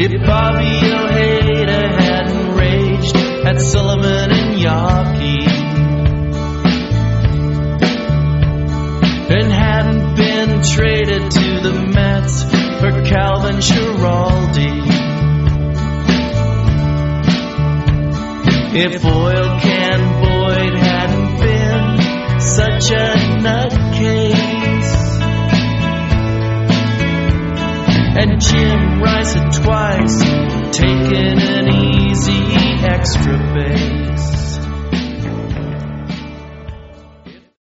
If Bobby Ojeda hadn't raged at Sullivan and Yawkey, and hadn't been traded to the Mets for Calvin Schiraldi, if Oil Can Boyd hadn't been such a nutcase, and Jim Rice had twice taken an easy extra base,